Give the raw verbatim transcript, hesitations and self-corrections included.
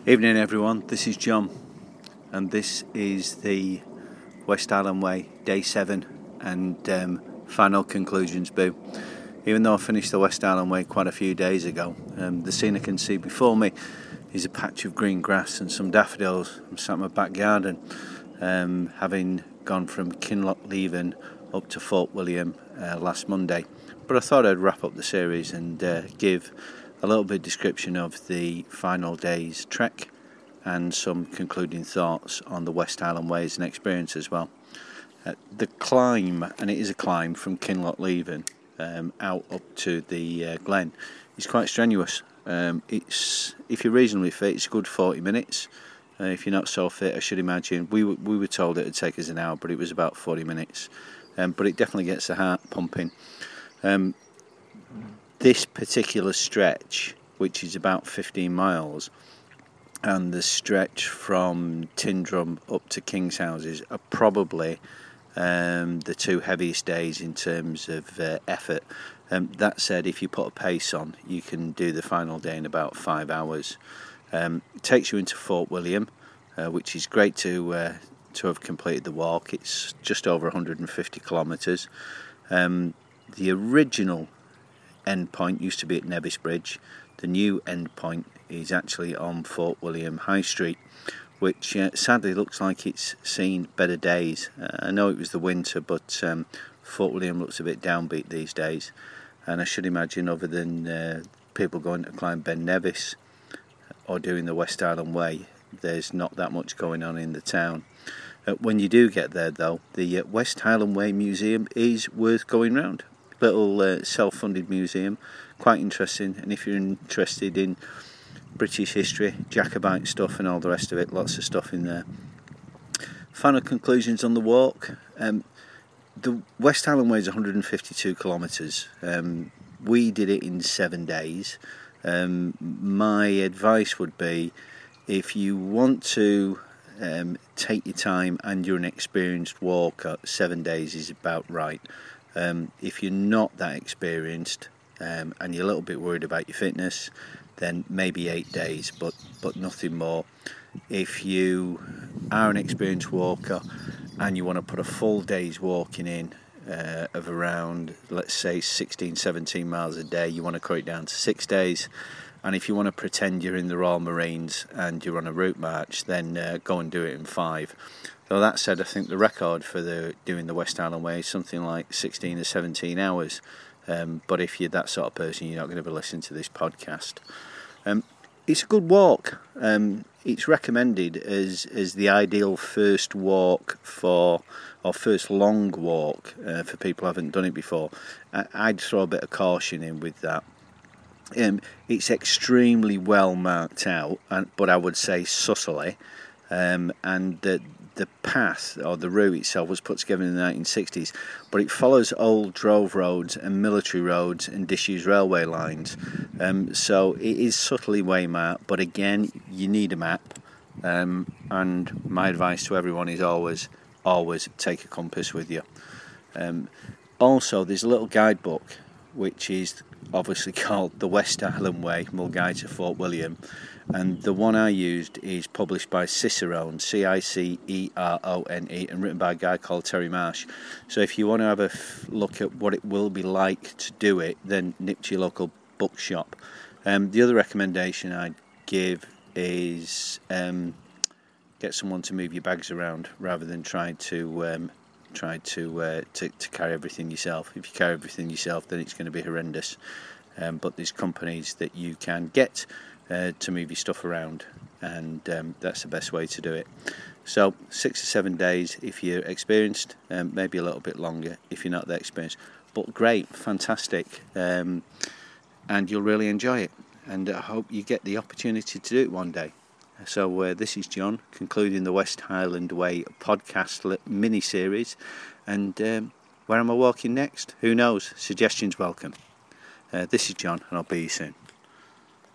Evening everyone, this is John and this is the West Island Way day seven and um, final conclusions boo. Even though I finished the West Island Way quite a few days ago, um, the scene I can see before me is a patch of green grass and some daffodils. I'm sat in my back garden, um, having gone from Kinlochleven up to Fort William uh, last Monday. But I thought I'd wrap up the series and uh, give a little bit of description of the final day's trek and some concluding thoughts on the West Island Way as an experience as well. Uh, the climb, and it is a climb from Kinlochleven um, out up to the uh, Glen, is quite strenuous. Um, it's if you're reasonably fit, it's a good forty minutes. Uh, if you're not so fit, I should imagine we w- we were told it would take us an hour, but it was about forty minutes. Um, but it definitely gets the heart pumping. Um, this particular stretch, which is about fifteen miles, and the stretch from Tindrum up to King's Houses are probably um, the two heaviest days in terms of uh, effort. Um, that said, if you put a pace on, you can do the final day in about five hours. Um, it takes you into Fort William, uh, which is great to uh, to have completed the walk. It's just over one hundred fifty kilometres. Um, the original end point used to be at Nevis Bridge. The new end point is actually on Fort William High Street, which uh, sadly looks like it's seen better days. Uh, I know it was the winter, but um, Fort William looks a bit downbeat these days. And I should imagine, other than uh, people going to climb Ben Nevis or doing the West Island Way, there's not that much going on in the town. Uh, when you do get there, though, the uh, West Island Way Museum is worth going round. Little uh, self-funded museum, quite interesting. And if you're interested in British history, Jacobite stuff and all the rest of it, lots of stuff in there. Final conclusions on the walk. Um, the West Island Way is one hundred fifty-two kilometres. Um, we did it in seven days. Um, my advice would be, if you want to um, take your time and you're an experienced walker, seven days is about right. Um, if you're not that experienced um, and you're a little bit worried about your fitness, then maybe eight days, but, but nothing more. If you are an experienced walker and you want to put a full day's walking in uh, of around, let's say, sixteen, seventeen miles a day, you want to cut it down to six days. And if you want to pretend you're in the Royal Marines and you're on a route march, then uh, go and do it in five. So that said, I think the record for the doing the West Island Way is something like sixteen or seventeen hours. Um, but if you're that sort of person, you're not going to be listening to this podcast. Um, it's a good walk. Um, it's recommended as as the ideal first walk for, or first long walk uh, for people who haven't done it before. I, I'd throw a bit of caution in with that. Um, it's extremely well marked out, and, but I would say subtly. Um, and the the path or the route itself was put together in the nineteen sixties, but it follows old drove roads and military roads and disused railway lines. Um, so it is subtly waymarked, but again, you need a map. Um, and my advice to everyone is always, always take a compass with you. Um, also, there's a little guidebook which is obviously called the West Island Way, Mull Guide to Fort William, and the one I used is published by Cicerone, C I C E R O N E, and written by a guy called Terry Marsh. So if you want to have a f- look at what it will be like to do it, then nip to your local bookshop. Um, the other recommendation I'd give is um, get someone to move your bags around rather than try to um, try to, uh, to to carry everything yourself. If you carry everything yourself, then it's going to be horrendous. Um, but there's companies that you can get uh, to move your stuff around, and um, that's the best way to do it. So six or seven days if you're experienced, um, maybe a little bit longer if you're not that experienced. But great, fantastic, um, and you'll really enjoy it. And I hope you get the opportunity to do it one day. So uh, this is John, concluding the West Island Way podcast mini-series. And um, where am I walking next? Who knows? Suggestions welcome. Uh, this is John, and I'll be you soon.